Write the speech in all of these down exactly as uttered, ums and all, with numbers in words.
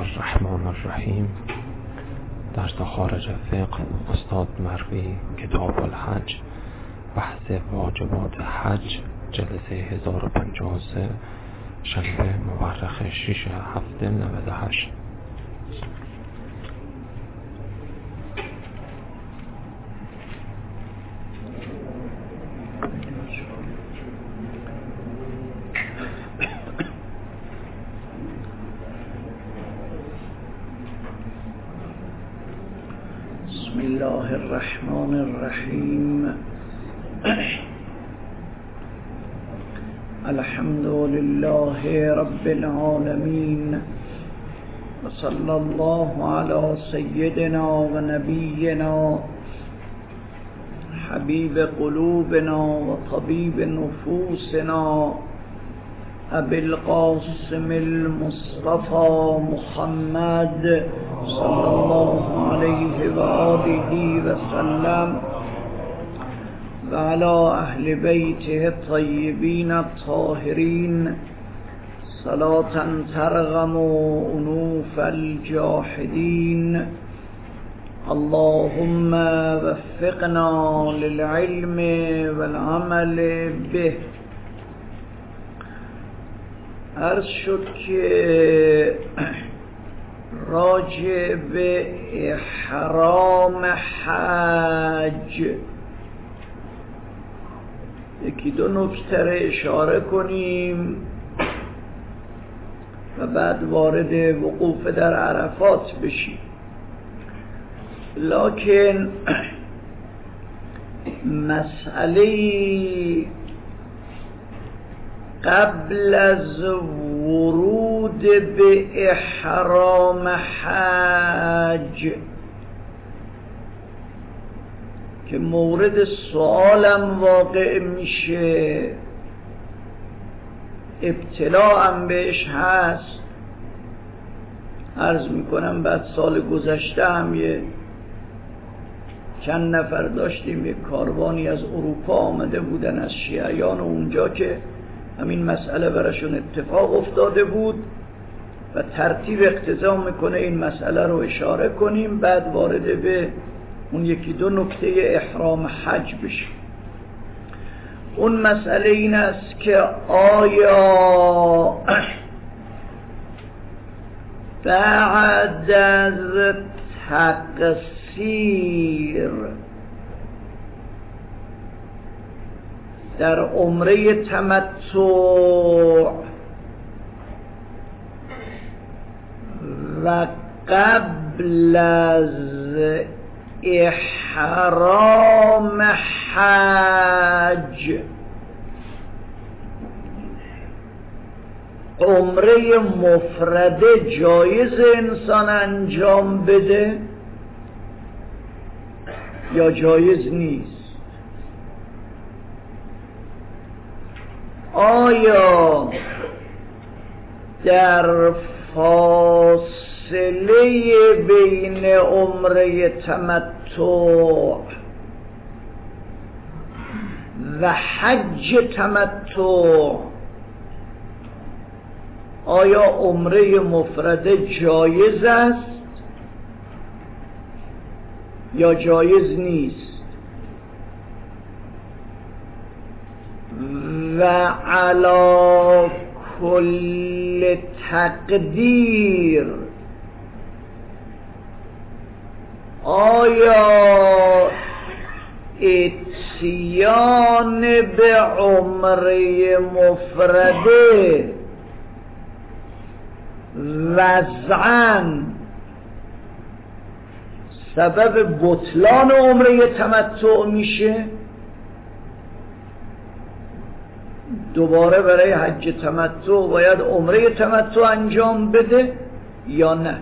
الرحمن الرحیم. درس خارج فقه استاد مروی، کتاب الحج، بحث واجبات حج، جلسه هزار و پنجاه و سه، شنبه مورخ شش هفته نود و هشت. بسم الله الرحمن الرحیم. الحمد لله رب العالمین و صلی الله علی سیدنا و نبینا حبیب قلوبنا و طبیب نفوسنا ابی القاسم المصطفى محمد صلی الله علیه و آله و سلم و علی اهل بیته الطیبین الطاهرین صلاة ترغم انوف الجاحدین. اللهم وفقنا للعلم والعمل به. عرض شد که راجع به احرام حج یکی دو نکته را اشاره کنیم و بعد وارد وقوف در عرفات بشیم. لکن مسئله قبل از ورود به احرام حج که مورد سوالم واقع میشه، ابتلاعم بهش هست. عرض میکنم بعد سال گذشته هم یه چند نفر داشتیم، یک کاروانی از اروپا آمده بودن از شیعیان اونجا که همین مسئله براشون اتفاق افتاده بود و ترتیب اقتضا میکنه این مسئله رو اشاره کنیم، بعد وارد به اون یکی دو نکته احرام حج بشیم. اون مسئله این است که آیا بعد از تقصیر در عمره تمتع و قبل از احرام حج عمره مفرده جایز انسان انجام بده یا جایز نیست؟ آیا در فاصله بین عمره تمتع و حج تمتع آیا عمره مفرده جایز است یا جایز نیست؟ و علی کل تقدیر آیا اتیان به عمره مفرده وضعاً سبب بطلان عمره تمتع میشه؟ دوباره برای حج تمتع باید عمره تمتع انجام بده یا نه؟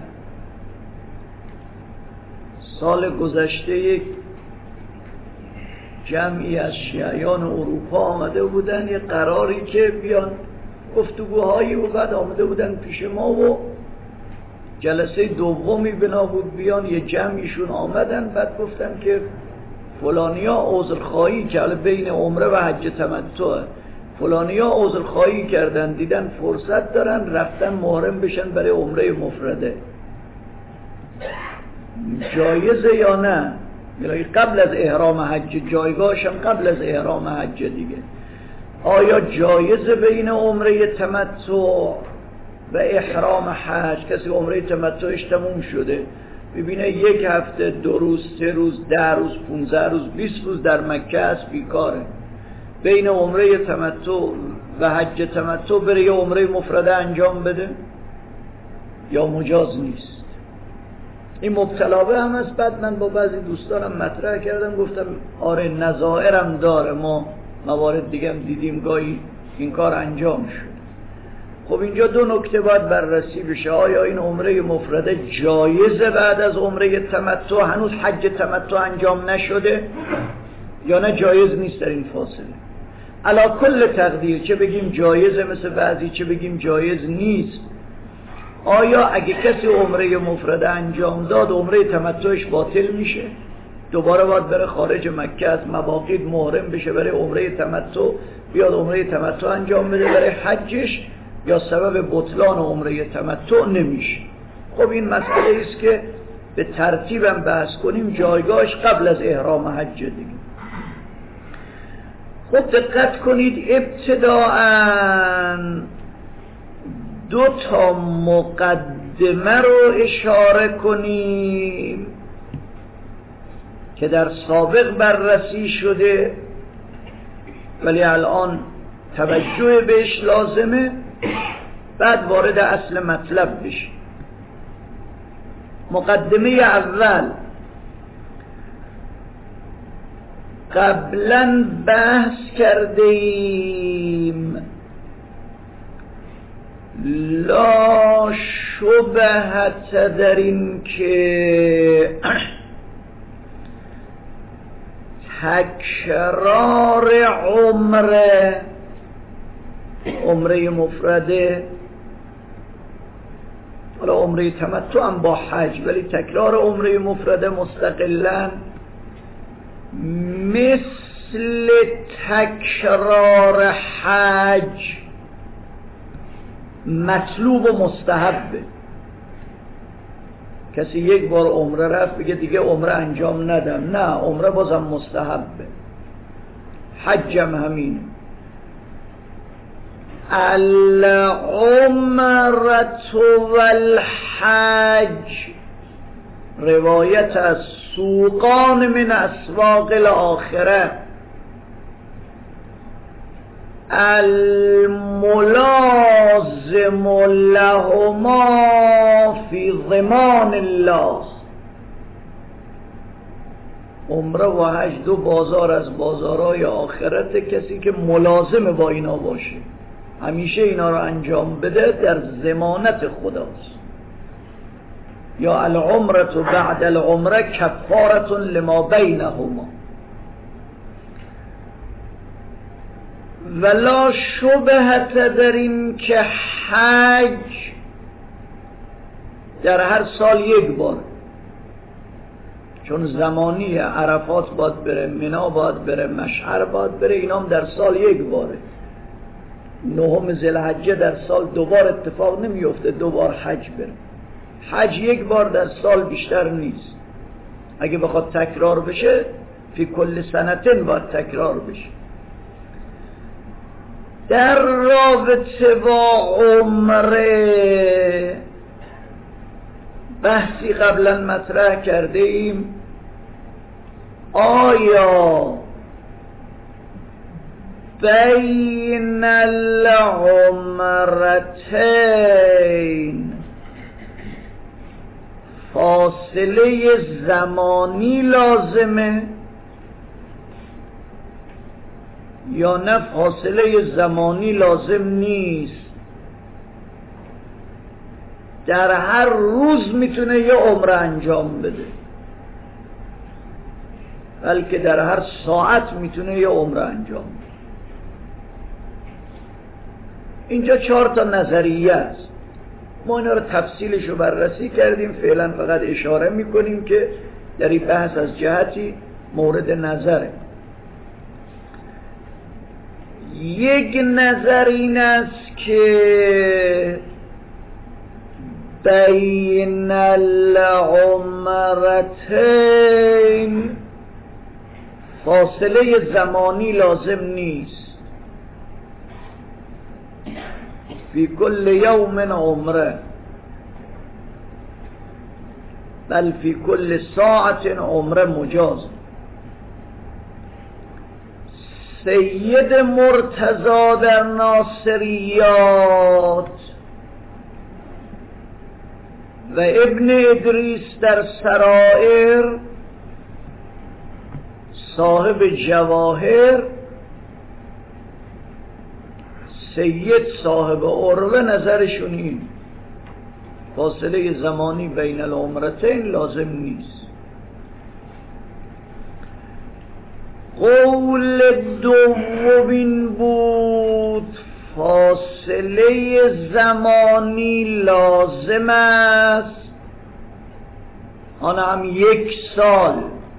سال گذشته یک جمعی از شیعیان اروپا آمده بودن، یک قراری که بیان گفتگوهایی و بعد آمده بودن پیش ما و جلسه دومی بنا بود بیان، یه جمعیشون آمدن بعد گفتن که فلانیا عذرخواهی کرد بین عمره و حج تمتع، فلانیا عذرخواهی کردن دیدن فرصت دارن رفتن محرم بشن برای عمره مفرده. جایزه یا نه؟ قبل از احرام حج، جایگاهش هم قبل از احرام حج دیگه. آیا جایزه بین عمره تمتع و احرام حج؟ کسی عمره تمتعش تموم شده ببینه یک هفته، دو روز، سه روز، ده روز، پونزده روز، بیست روز در مکه است، بیکاره. بین عمره تمتع و حج تمتع بره یه عمره مفرده انجام بده یا مجاز نیست؟ این مبتلا به هم است. بعد من با بعضی دوستانم مطرح کردم، گفتم آره نظائرم داره، ما موارد دیگه هم دیدیم گاهی این کار انجام شد. خب اینجا دو نکته باید بررسی بشه. آیا این عمره مفرده جایزه بعد از عمره تمتع؟ هنوز حج تمتع انجام نشده یا نه جایز نیست در این فاصله؟ علا کل تقدیر، چه بگیم جایزه مثل بعضی، چه بگیم جایز نیست، آیا اگه کسی عمره مفرده انجام داد عمره تمتعش باطل میشه؟ دوباره باید بره خارج مکه از مواقیت محرم بشه، برای عمره تمتع بیاد عمره تمتع انجام بده برای حجش، یا سبب بطلان عمره تمتع نمیشه؟ خب این مسئله است که به ترتیبم بحث کنیم، جایگاهش قبل از احرام حج دیگه. خب دقت کنید، ابتداءً دو تا مقدمه رو اشاره کنیم که در سابق بررسی شده ولی الان توجه بهش لازمه، بعد وارد اصل مطلب بشه. مقدمه اول، قبلا بحث کرده ایم لا شبهت در این که تکرار عمره عمره مفرده، حالا عمره تمتع هم با حج، ولی تکرار عمره مفرده مستقلاً مثل تکرار حج مطلوب و مستحبه. کسی یک بار عمره رفت بگه دیگه عمره انجام ندم، نه، عمره بازم مستحبه، حجم همین. العمرة والحج، روایت از سوقان من اسواق الاخره، الملازم لهما فی ضمان الله. عمره و حج دو بازار از بازارهای آخرت، کسی که ملازم با اینا باشه، همیشه اینا رو انجام بده، در ضمانت خداست. یا العمره بعد العمره کفاره لما بینهما. ولا شبهت در این که حج در هر سال یک بار، چون زمانی عرفات باید بره، منا باید بره، مشعر باید بره، اینام در سال یک باره. نهم ذوالحجه در سال دوبار اتفاق نمیفته دوبار حج بره. حج یک بار در سال بیشتر نیست. اگه بخواد تکرار بشه فی کل سنتین باید تکرار بشه. در رابطه با عمره بحثی قبلا مطرح کرده ایم، آیا بین العمرتین فاصله زمانی لازمه یا نه فاصله زمانی لازم نیست؟ در هر روز میتونه یه عمره انجام بده، بلکه در هر ساعت میتونه یه عمره انجام بده. اینجا چهار تا نظریه است، ما اینا رو تفصیلش رو بررسی کردیم، فعلا فقط اشاره میکنیم که در این بحث از جهتی مورد نظره. یک نظر این است که بین العمرتین فاصله زمانی لازم نیست. فی کل یوم عمره بل فی کل ساعت عمره مجاز. سید مرتضی در ناصریات و ابن ادریس در سرائر صاحب جواهر، سید صاحب عروه نظرشون این فاصله زمانی بین العمرتین لازم نیست. قول دومین بود فاصله زمانی لازم است، آن هم یک سال.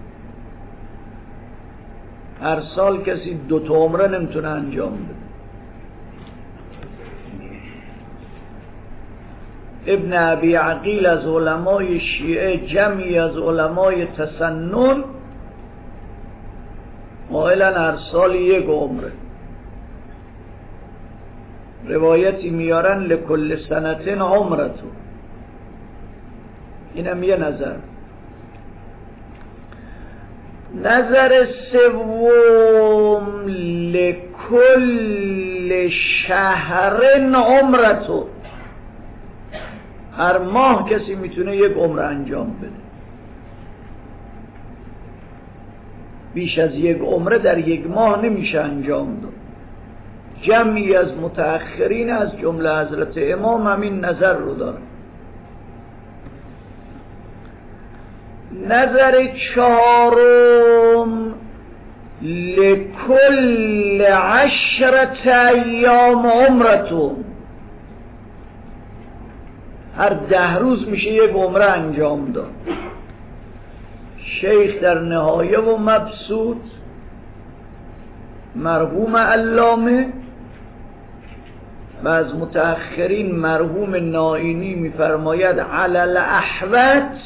هر سال کسی دو تا عمره نمیتونه انجام بده. ابن ابی عقیل از علمای شیعه، جمعی از علمای تسنن قائلن هر سال یک عمره. روایتی میارن لکل سنتین عمرتو. اینم یه نظر. نظر سوم لکل شهر عمرتو، هر ماه کسی میتونه یک عمره انجام بده. بیش از یک عمره در یک ماه نمیشه انجام داد. جمعی از متأخرین از جمله حضرت امام همین نظر رو دارن. نظر چهارم لکل عشرت ایام عمرتون، هر ده روز میشه یک عمره انجام داد. شیخ در نهایه و مبسوط، مرحوم علامه و از متأخرین مرحوم نائینی میفرماید علل احوت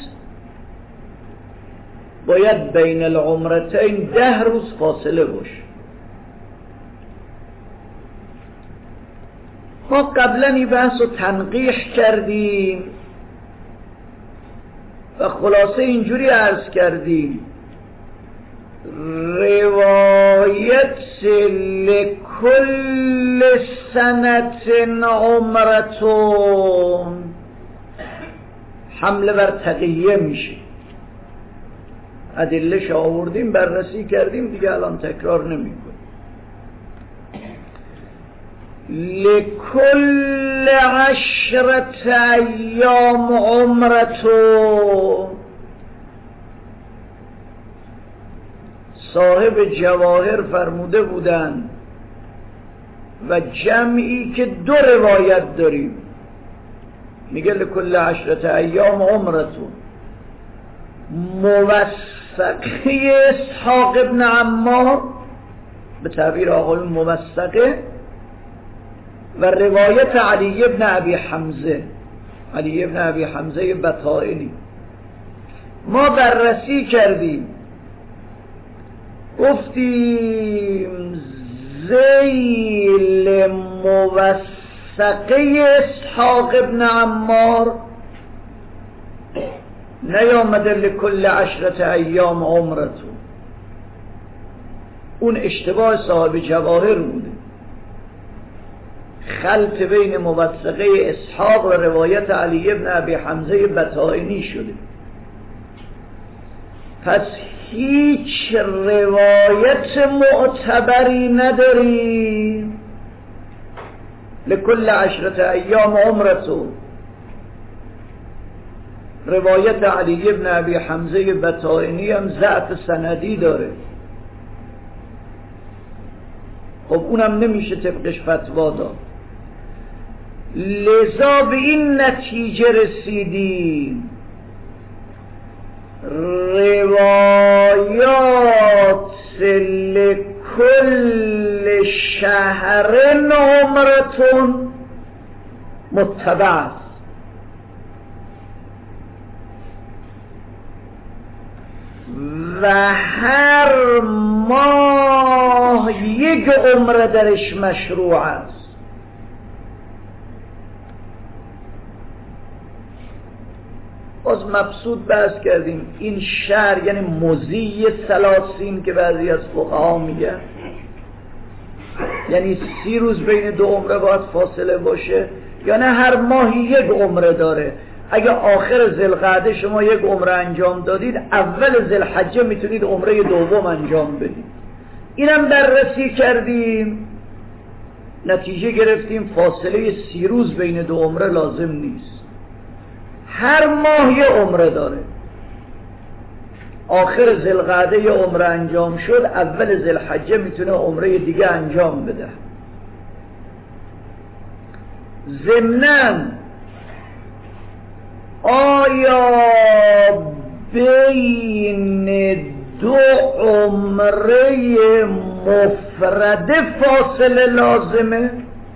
باید بین العمرتین ده روز فاصله باشه. ما قبلا این بحث رو تنقیح کردیم و خلاصه اینجوری عرض کردیم: روایت لکل سنت عمرتون حمله بر تقیه میشه. ادله‌اش آوردیم، بررسی کردیم، دیگه الان تکرار نمی کنیم. لکل عشرت ایام عمرتون، صاحب جواهر فرموده بودن و جمعی که دو روایت داریم، میگه لکل عشرت ایام عمرتون. موثقه اسحاق ابن عمار به تعبیر آقایون موثقه و روایت علی ابن ابی حمزه، علی ابن ابی حمزه بطائنی. ما بررسی کردیم، گفتیم ذیل موثقه اسحاق ابن عمار نیامده لکل عشرت ایام عمرتون، اون اشتباه صاحب جواهر بوده، خلط بین موثقه اسحاق و روایت علی ابن ابی حمزه بطائنی شده. پس هیچ روایت معتبری نداریم لکل عشرت ایام عمرتون. روایت علی ابن ابی حمزه بطائنی هم ضعف سندی داره، خب اونم نمیشه طبقش فتوا داد. لذا به این نتیجه رسیدیم روایات لکل شهر عمرتون متبع است، و هر ماه یک عمره درش مشروع است. باز مبسوط بحث کردیم این شهر یعنی مضی ثلاثین که بعضی از فقها میگن، یعنی سی روز بین دو عمره باید فاصله باشه، یا نه هر ماهی یک عمره داره. اگه آخر ذوالقعده شما یک عمره انجام دادید، اول ذوالحجه میتونید عمره دوم انجام بدید. اینم بررسی کردیم، نتیجه گرفتیم فاصله سی روز بین دو عمره لازم نیست، هر ماه یه عمره داره. آخر ذوالقعده یه عمره انجام شد، اول ذوالحجه میتونه عمره دیگه انجام بده. ضمناً آیا بین دو عمره مفرده فاصله لازمه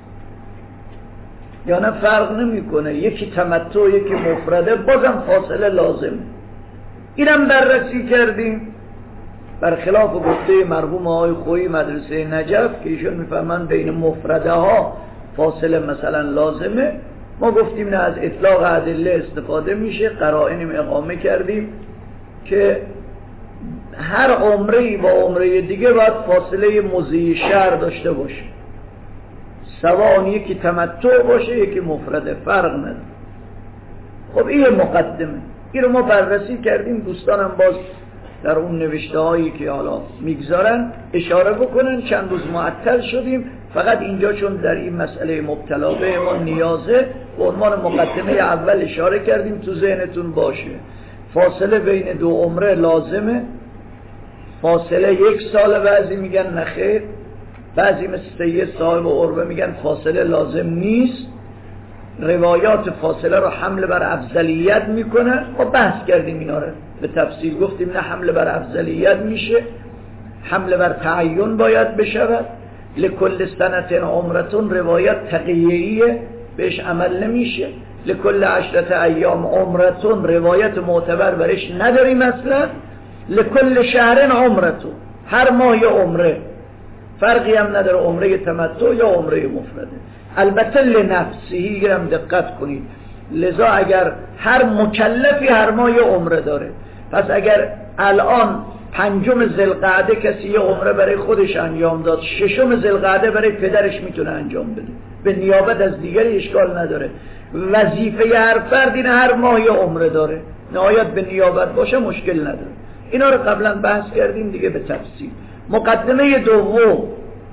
یا نه؟ فرق نمیکنه، یکی تمتع یکی مفرده، بازم فاصله لازمه. اینم بررسی کردیم، برخلاف گفته مرحوم آقای خویی مدرسه نجف که ایشون میفهمن بین مفرده ها فاصله مثلا لازمه. ما گفتیم نه، از اطلاق ادله استفاده میشه، قرائنیم اقامه کردیم که هر عمره‌ای با عمره دیگه باید فاصله مضی شهر داشته باشه، سواء یکی تمتع باشه یکی مفرده، فرق نداره. خب این مقدمه، این رو ما بررسی کردیم. دوستانم باز در اون نوشته هایی که حالا میگذارن اشاره بکنن. چند روز معطل شدیم، فقط اینجا چون در این مسئله مبتلا به ما نیازه به عنوان مقدمه اول اشاره کردیم، تو ذهنتون باشه. فاصله بین دو عمره لازمه، فاصله یک سال، بعضی میگن نخیر، بعضی مثل سید صاحب و عربه میگن فاصله لازم نیست. روایات فاصله رو حمل بر افضلیت میکنن. ما بحث کردیم اینا رو به تفصیل، گفتیم نه حمل بر افضلیت میشه، حمل بر تعین باید بشود. لکل سنت عمرتون روایت تقییه بهش عمل نمیشه. لکل عشرت ایام عمرتون روایت معتبر برش نداریم اصلا. لکل شهر عمرتون، هر ماه یه عمره، فرقی هم نداره عمره تمتع یا عمره مفرده. البته لنفسی هم دقت کنید، لذا اگر هر مکلفی هر ماه یه عمره داره، پس اگر الان پنجم ذوالقعده کسی یه عمره برای خودش انجام داد، ششم ذوالقعده برای پدرش میتونه انجام بده، به نیابت از دیگری اشکال نداره. وظیفه هر فرد اینه هر ماه یه عمره داره، نهایت به نیابت باشه مشکل نداره. اینا رو قبلا بحث کردیم دیگه به تفصیل. مقدمه دوم،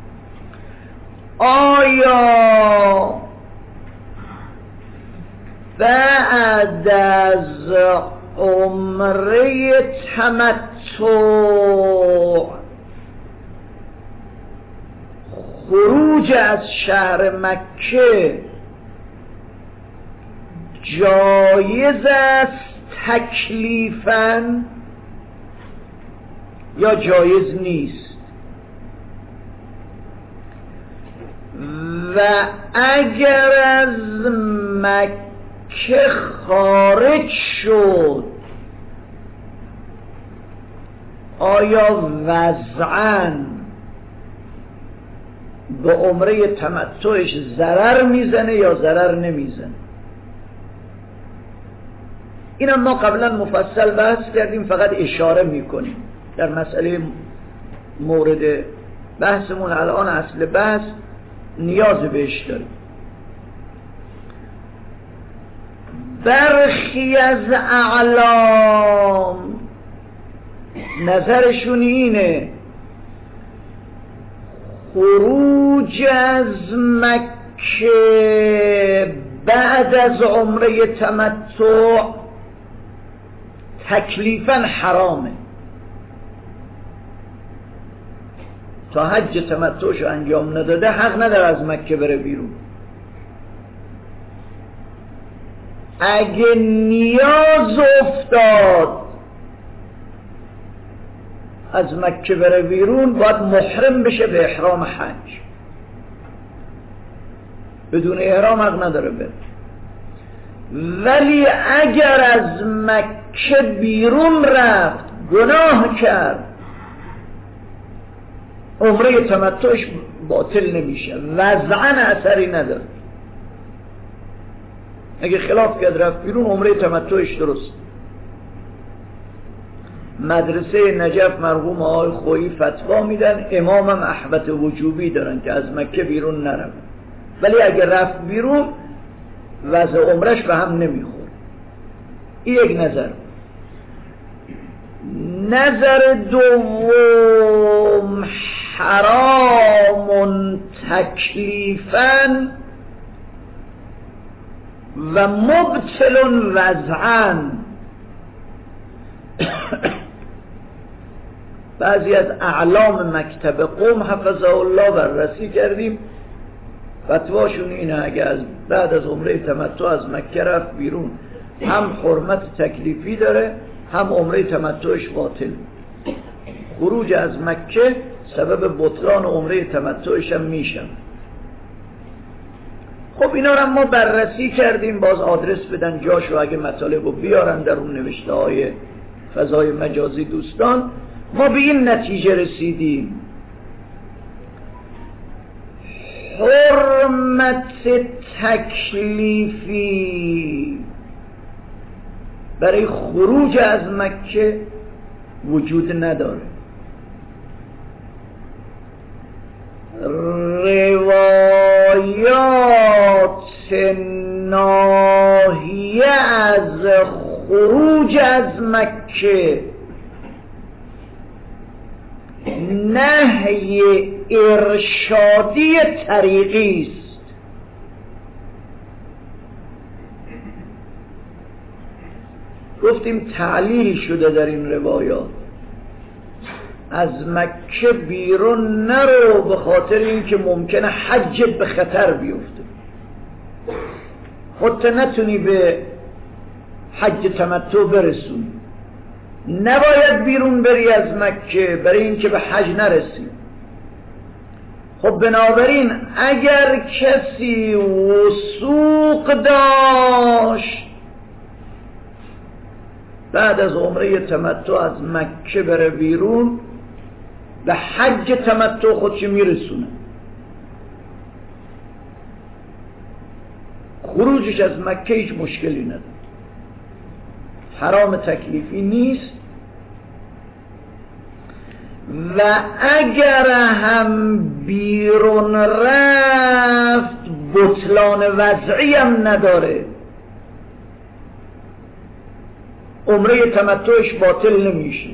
آیا بعد از عمره تمتع خروج از شهر مکه جایز است تکلیفاً یا جایز نیست؟ و اگر از مکه خارج شد آیا وضعاً به عمره تمتعش ضرر میزنه یا ضرر نمیزنه؟ این هم ما قبلا مفصل بحث کردیم، فقط اشاره میکنیم در مسئله مورد بحثمون. الان اصل بحث نیاز بهش داریم. برخی از اعلام نظرشون اینه خروج از مکه بعد از عمره تمتع تکلیفاً حرامه، تا حج تمتعش انجام نداده حق نداره از مکه بره بیرون. اگه نیاز افتاد از مکه بره بیرون باید محرم بشه به احرام حج، بدون احرام حق نداره بره. ولی اگر از مکه بیرون رفت گناه کرد عمره تمتعش باطل نمیشه، وضعاً اثری نداره. اگه خلاف کرد رفت بیرون عمره تمتعش درست. مدرسه نجف مرحوم آقای خویی فتوا میدن، امامم احوط وجوبی دارن که از مکه بیرون نرون، ولی اگه رفت بیرون وضع عمرش به هم نمیخوره. این یک نظر. نظر دوم حرام تکلیفاً و مبطل وضعاً. بعضی از اعلام مکتب قم حفظه الله بررسی کردیم، فتواشون اینه اگه از بعد از عمره تمتع از مکه رفت بیرون هم حرمت تکلیفی داره هم عمره تمتعش باطل. خروج از مکه سبب بطلان عمره تمتعش هم میشن. خب اینا رو ما بررسی کردیم، باز آدرس بدن جاشو اگه مطالب رو بیارن در اون نوشته های فضای مجازی دوستان. ما به این نتیجه رسیدیم حرمت تکلیفی برای خروج از مکه وجود نداره. روایات ناهیه از خروج از مکه نهی ارشادی طریقی است. گفتیم تعلیل شده در این روایات، از مکه بیرون نرو به خاطر اینکه ممکنه حجت به خطر بیفته، خودت نتونی به حج تمتع برسونی، نباید بیرون بری از مکه برای اینکه به حج نرسی. خب بنابراین اگر کسی وثوق داشت بعد از عمره تمتع از مکه بره بیرون به حج تمتع خودش میرسونه، خروجش از مکه هیچ مشکلی نداره، حرام تکلیفی نیست. و اگر هم بیرون رفت بطلان وضعی هم نداره، عمره تمتعش باطل نمیشه.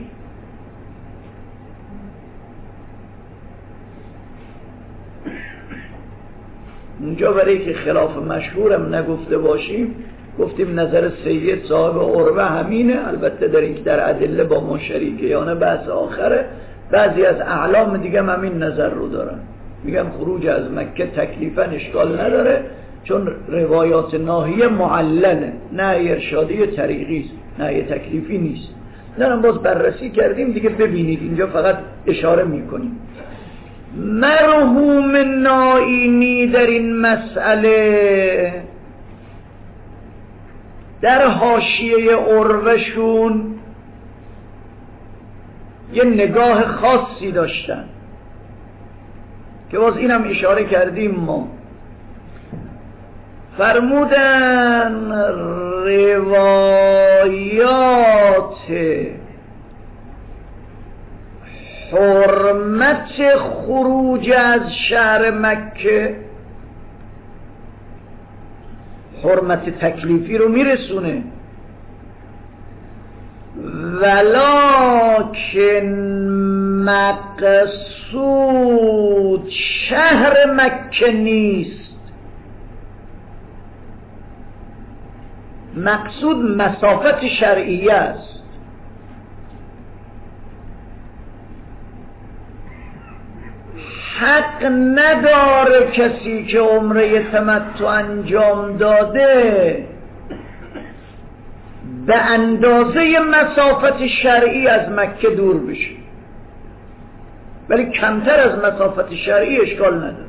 اونجا برای که خلاف مشهورم نگفته باشیم گفتیم نظر سید صاحب عروه همینه، البته در اینکه در ادله با ما شریکه یا نه بحث آخره. بعضی از اعلام دیگه هم همین نظر رو دارن، میگن خروج از مکه تکلیفاً اشکال نداره چون روایات ناهیه معلنه، نه ارشادی طریقی است، نه تکلیفی نیست. نه باز بررسی کردیم دیگه، ببینید اینجا فقط اشاره میکنیم. مرحوم نائینی در این مسئله در حاشیه عروه‌شون یه نگاه خاصی داشتن که باز اینم اشاره کردیم. ما فرمودن روایات حرمت خروج از شهر مکه حرمت تکلیفی رو میرسونه، ولکن مقصود شهر مکه نیست، مقصود مسافت شرعیه است. حق نداره کسی که عمره تمتع انجام داده به اندازه مسافت شرعی از مکه دور بشه، ولی کمتر از مسافت شرعی اشکال نداره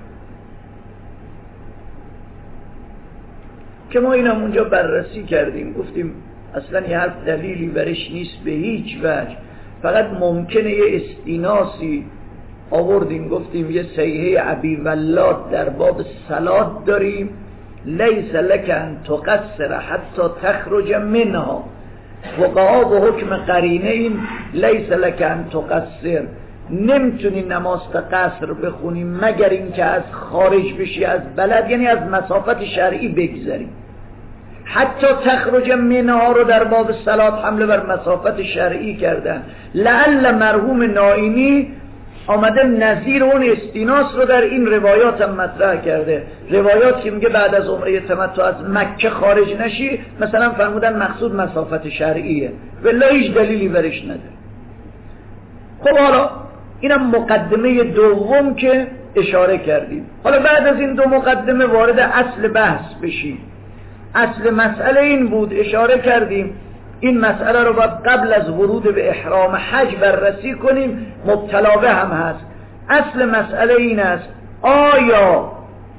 که ما اینم اونجا بررسی کردیم. گفتیم اصلا یه حرف دلیلی برش نیست به هیچ وجه، فقط ممکنه یه استیناسی آوردیم گفتیم یه صیحه ابی ولاد در باب صلات داریم، لیس لک ان تقصر حتی تخرج منها. فقها به حکم قرینه این لیس لک ان تقصر، نمیتونی نماز قصر بخونیم مگر اینکه از خارج بشی از بلد، یعنی از مسافت شرعی بگذری. حتی تخرج منها رو در باب صلات حمله بر مسافت شرعی کردن. لعل مرحوم نائینی آمده نظیر اون استیناس رو در این روایات هم مطرح کرده. روایات که میگه بعد از عمره تمتع از مکه خارج نشی، مثلا فرمودن مقصود مسافت شرعیه، والله هیچ دلیلی برش نداره. خب حالا اینم مقدمه دوم که اشاره کردیم. حالا بعد از این دو مقدمه وارد اصل بحث بشیم. اصل مسئله این بود، اشاره کردیم این مسئله رو باید قبل از ورود به احرام حج بررسی کنیم، مبتلا به هم هست. اصل مسئله این است آیا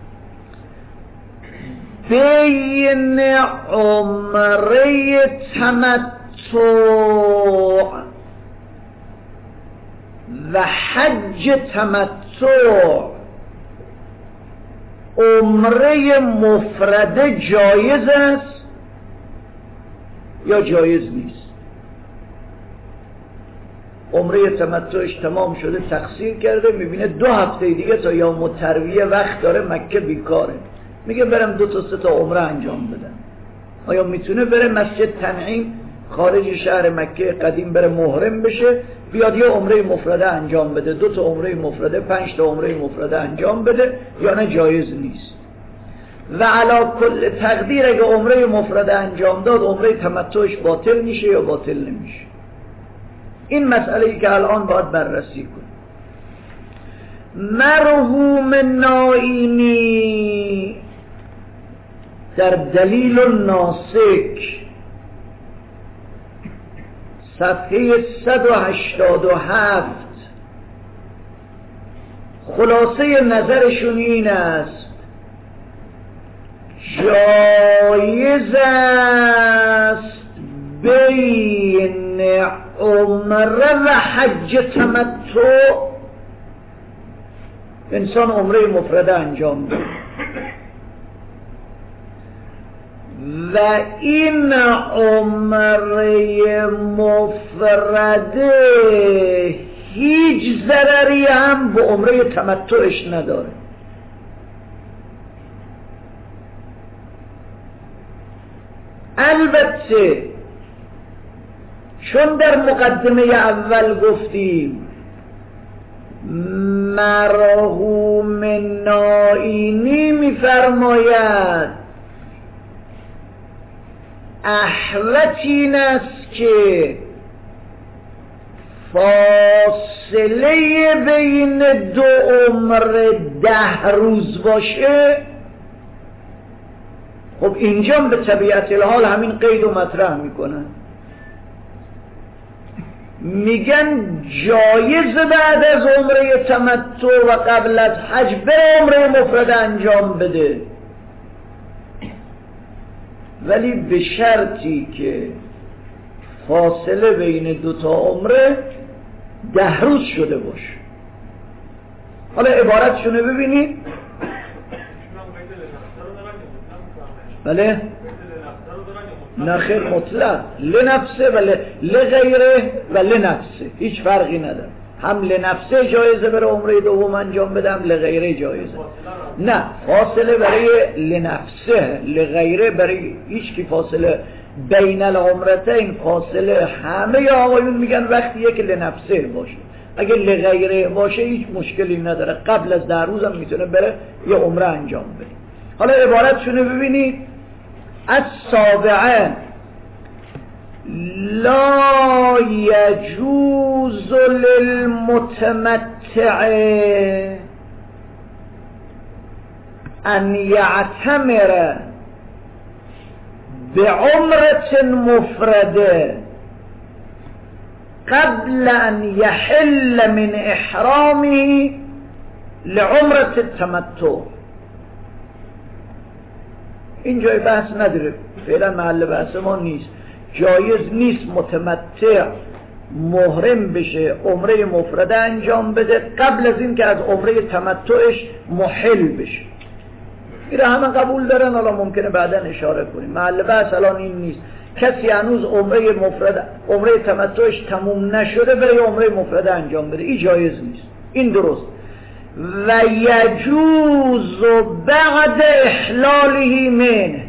بین عمره تمتع و حج تمتع عمره مفرده جایز است یا جایز نیست؟ عمره تمتعش تمام شده، تقصیر کرده، میبینه دو هفته دیگه تا یوم الترویه وقت داره، مکه بیکاره، میگه برم دو تا سه تا عمره انجام بدم. آیا میتونه بره مسجد تنعیم خارج شهر مکه قدیم بره محرم بشه، بیاد یه عمره مفرده انجام بده، دو تا عمره مفرده، پنج تا عمره مفرده انجام بده، یا نه جایز نیست؟ و علا کل تقدیر اگه عمره مفرده انجام داد، عمره تمتعش باطل میشه یا باطل نمیشه؟ این مسئله ای که الان باید بررسی کنیم. مرحوم نائینی در دلیل الناسک صفحه صد و هشتاد و هفت خلاصه نظرشون این است: جایز است بین عمره و حج تمتع انسان عمره مفرده انجام بده و این عمره مفرده هیچ ضرری هم به عمره تمتعش نداره. البته چون در مقدمه اول گفتیم مرحوم نائینی میفرماید احوط این است که فاصله بین دو عمر ده روز باشه. خب اینجا به طبیعت الحال همین قید و مطرح میکنن، میگن جایز بعد از عمره تمتع و قبل از حج بره عمره مفرد انجام بده، ولی به شرطی که فاصله بین دو تا عمره ده روز شده باشه. حالا عبارتشونه ببینید. بله نه خیر، مطلق لنفسه و لغیره و لنفسه، هیچ فرقی نداره. هم لنفسه جایزه برای عمره دوم انجام بدم، لغیره جایزه. نه، فاصله برای لنفسه، لغیره برای هیچ کی فاصله بین العمرتین فاصله همه آقایون میگن وقتیه که لنفسه باشه. اگه لغیره باشه هیچ مشکلی نداره، قبل از ده روز هم میتونه بره یه عمره انجام بده. حالا عبارتشونه ببینید. السابعه لا يجوز للمتمتع ان يعتمر بعمرة مفردة قبل ان يحل من احرامه لعمرة التمتع. این جای بحث نداره، فعلا محل بحث ما نیست. جایز نیست متمتع محرم بشه عمره مفرده انجام بده قبل از این که از عمره تمتعش محل بشه. این همه قبول دارن. حالا ممکنه بعدا اشاره کنیم، محل بحث الان این نیست. کسی هنوز عمره مفرده عمره تمتعش تموم نشده برای عمره مفرده انجام بده، این جایز نیست، این درست. و یجوز بعد احلاله منه،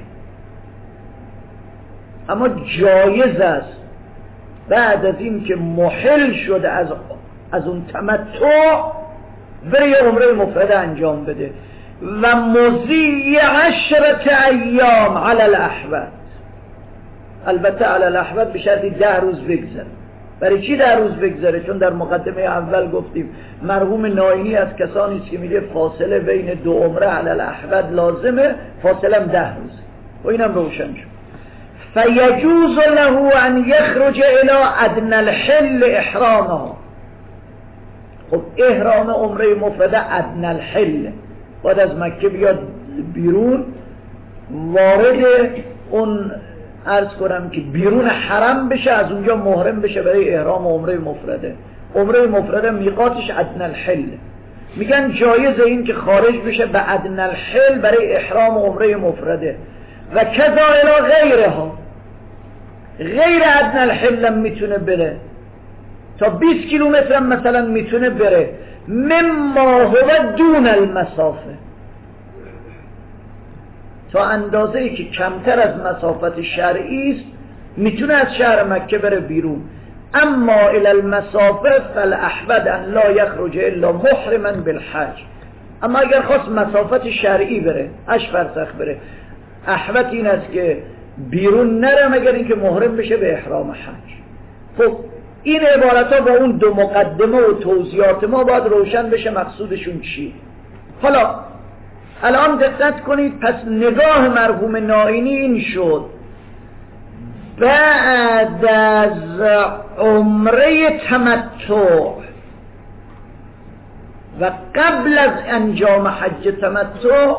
اما جایز است بعد از این که محل شده از از اون تمتع برای عمره مفرده انجام بده. و مضی عشرة ایام علی الاحوط، البته علی الاحوط به شرطی ده روز بگذره. برای چی ده روز بگذره؟ چون در مقدمه اول گفتیم مرحوم ناینی از کسانی است که میگه فاصله بین دو عمره علی الاحوط لازمه، فاصله هم ده روز. و اینم روشن شد. فیجوز له ان یخرج الى ادنى الحل احرامها. خب احرام عمره مفرده ادنى الحل، باید از مکه بیاد بیرون، وارد اون عرض کنم که بیرون حرم بشه، از اونجا محرم بشه برای احرام عمره مفرده. عمره مفرده میقاتش ادنى الحل. میگن جایز این که خارج بشه به ادنى الحل برای احرام عمره مفرده. و کذا الی غیرها، غیر ادنى الحل هم میتونه بره، تا بیست کیلومتر هم مثلا میتونه بره، مما هو دون المسافه، تا اندازه ای که کمتر از مسافت شرعی است میتونه از شهر مکه بره بیرون. اما الی المسافه فالاحوط ان لا یخرج الا محرما بالحج. اما اگر خواست مسافت شرعی بره، هشت فرسخ بره، احوط این است که بیرون نره مگر اینکه محرم بشه به احرام حج. خب این عبارت ها با اون دو مقدمه و توضیحات ما باید روشن بشه مقصودشون چی. حالا الان دقت کنید، پس نگاه مرحوم ناینی این شد بعد از عمره تمتع و قبل از انجام حج تمتع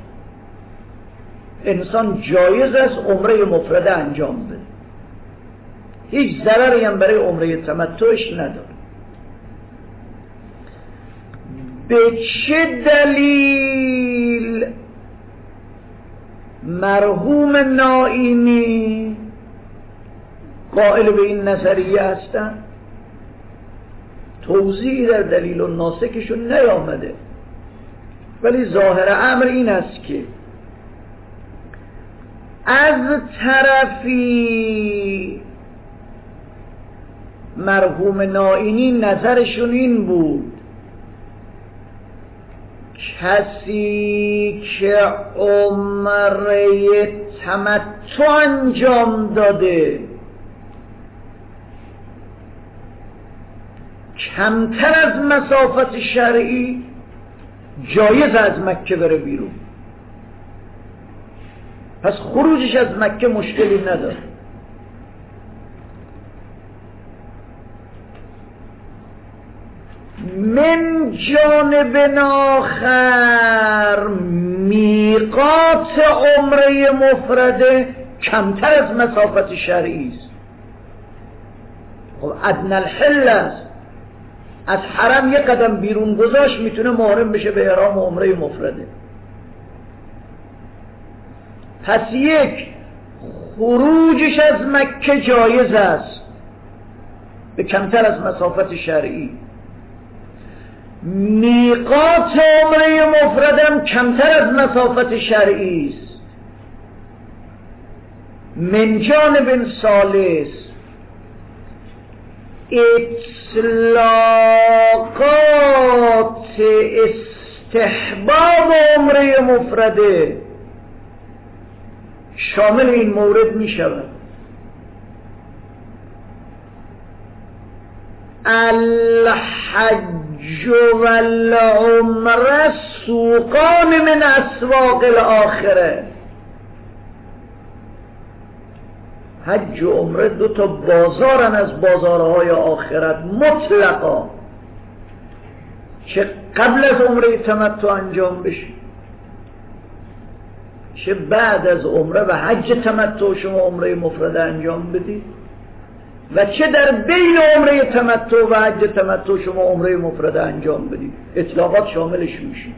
انسان جایز است عمره مفرده انجام بده، هیچ ضرری هم برای عمره تمتعش نداره. به چه دلیل مرحوم ناینی قائل به این نظریه هستن؟ توضیحی در دلیل الناسکشون نیامده، ولی ظاهر امر این است که از طرفی مرحوم ناینی نظرشون این بود کسی که عمره تمتع انجام داده کمتر از مسافت شرعی جایز از مکه بره بیرون، پس خروجش از مکه مشکلی نداره. من جانب آخر میقات عمره مفرده کمتر از مسافت شرعی است. خب ادنى الحل است، از حرم یک قدم بیرون گذاشت میتونه محرم بشه به احرام عمره مفرده. پس یک، خروجش از مکه جایز است به کمتر از مسافت شرعی. میقات عمره مفردم کمتر از مسافت شرعی است. من جانب ثالث اطلاقات استحباب عمره مفرده شامل این مورد می شود. الحج والعمره سوقان من اسواق الاخره. حج و عمره دو تا بازارن از بازارهای آخرت مطلقا، چه قبل از عمره تمتع انجام بشه چه بعد از عمره و حج تمتع شما عمره مفرده انجام بدید، و چه در بین عمره تمتع و حج تمتع شما عمره مفرده انجام بدید، اطلاقات شاملش میشه.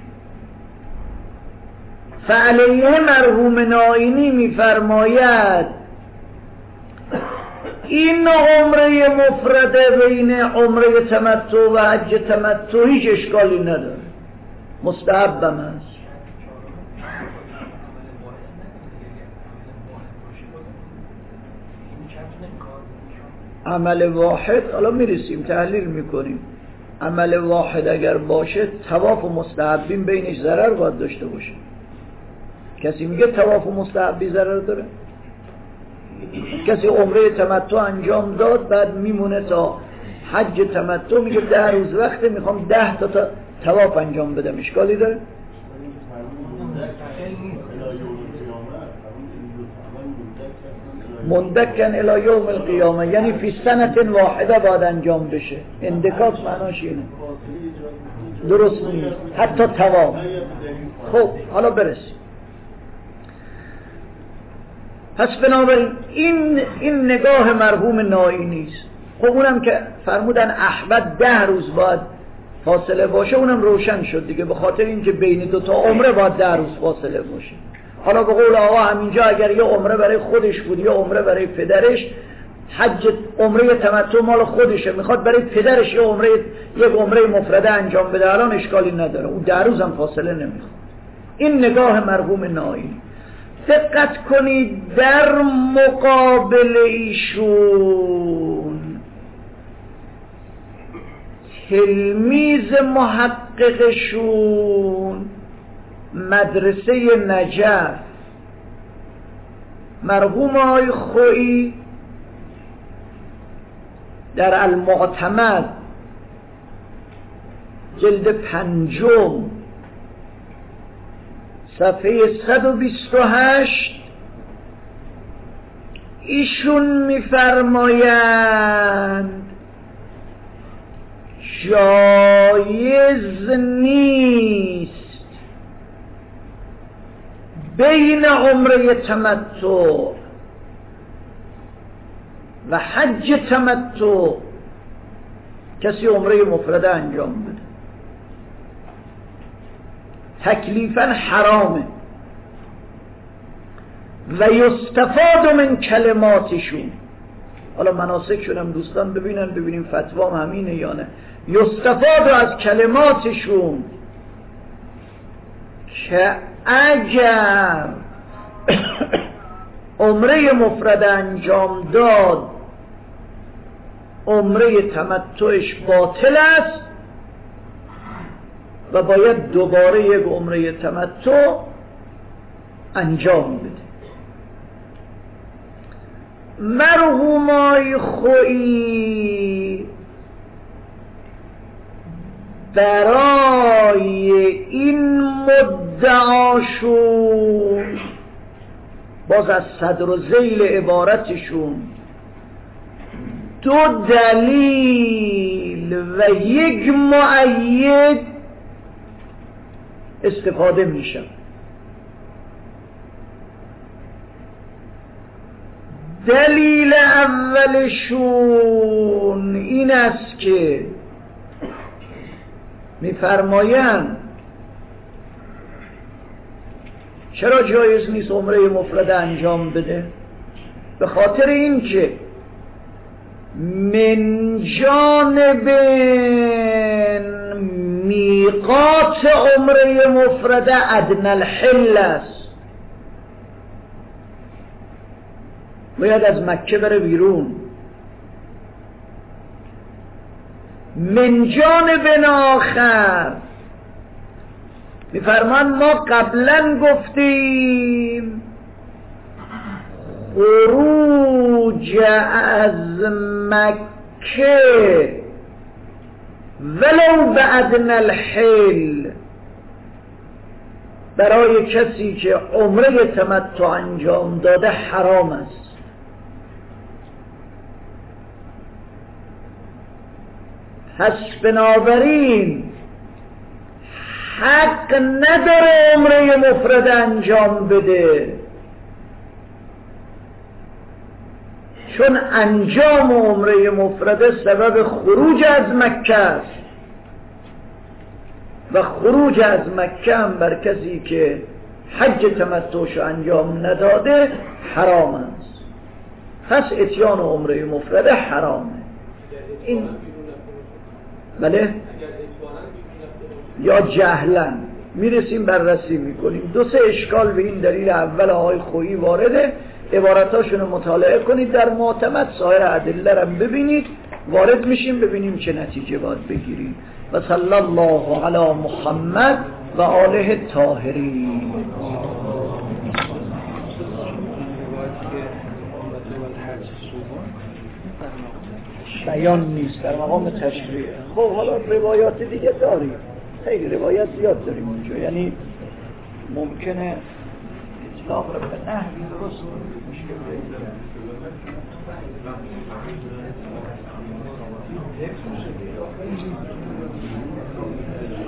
فعلیه مرحوم نائینی میفرماید این عمره مفرده بین عمره تمتع و حج تمتع هیچ اشکالی نداره، مستحبم است. عمل واحد حالا میرسیم تحلیل میکنیم. عمل واحد اگر باشه طواف و مستحبین بینش ضرر باید داشته باشه. کسی میگه طواف و مستحبی ضرر داره؟ کسی عمره تمتع انجام داد بعد میمونه تا حج تمتع، میگه ده روز وقته میخوام ده تا تا طواف انجام بدم، اشکالی داره؟ مندکن الی یوم القیامه، یعنی فی سنت واحده باید انجام بشه. اندکاک معناش اینه، درست نیست حتی طواف. خب حالا برسیم. پس بنابراین این این نگاه مرحوم نائینی است. خب اونم که فرمودن احمد ده روز باید فاصله باشه اونم روشن شد دیگه، به خاطر اینکه بین دو تا عمره باید ده روز فاصله باشه. حالا به قول آقا همینجا اگر یه عمره برای خودش بود یا عمره برای پدرش، حج عمره تمتع مال خودشه، میخواد برای پدرش یه عمره یک عمره مفرده انجام بده، الان اشکالی نداره، اون ده روز هم فاصله نمیخواد. این نگاه مرحوم نائینی. دقت کنید در مقابل ایشون تلمیذ محققشون مدرسه نجف مرحوم آقای خویی در المعتمد جلد پنجم صفحه صد و بیست و هشت ایشون میفرمایند جایز نیست بین عمره تمتع و حج تمتع کسی عمره مفرده انجام بده، تکلیفاً حرامه. و یستفاد من کلماتشون، حالا مناسکشون هم دوستان ببینن ببینیم فتوام همینه یا نه. یستفاد از کلماتشون که اگر عمره مفرد انجام داد عمره تمتعش باطل است و باید دوباره یک عمره تمتع انجام بده. مرحوم آقای خویی برای این مدعاشون باز از صدر و ذیل عبارتشون دو دلیل و یک مؤید استفاده میشن. دلیل اولشون این است که میفرمایند چرا جایز نیست عمره مفرده انجام بده؟ به خاطر اینکه من جانب میقات عمره مفرده ادنی الحل است، باید از مکه بره بیرون. من جانب آخر میفرمان ما قبلا گفتیم خروج از مکه ولو به ادنی الحل برای کسی که عمره تمتع انجام داده حرام است. پس بنابراین حق نداره عمره مفرد انجام بده، چون انجام عمره مفرده سبب خروج از مکه است و خروج از مکه هم بر کسی که حج تمتعش انجام نداده حرام است. پس اتیان عمره مفرده حرامه. این بله یا جهلن میرسیم بررسی میکنیم. دو سه اشکال به این دلیل اول آقای خویی وارده، عبارتاشون رو مطالعه کنید در معتمد، سایر ادله رو ببینید، وارد میشیم ببینیم چه نتیجه باید بگیریم. و صلی الله علی محمد و آله الطاهرین. بیان نیست، در مقام تشریع. خب حالا روایات دیگه داریم، خیلی روایت زیاد داریم اونجا، یعنی ممکنه اطلاق رو به نحوی درست مشکل بگیریم.